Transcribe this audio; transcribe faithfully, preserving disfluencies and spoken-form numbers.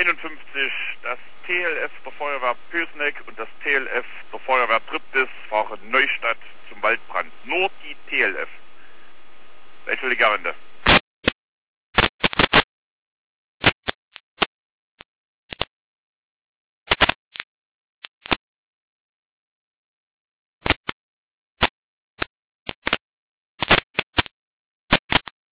einundfünfzig das T L F der Feuerwehr Pösneck und das T L F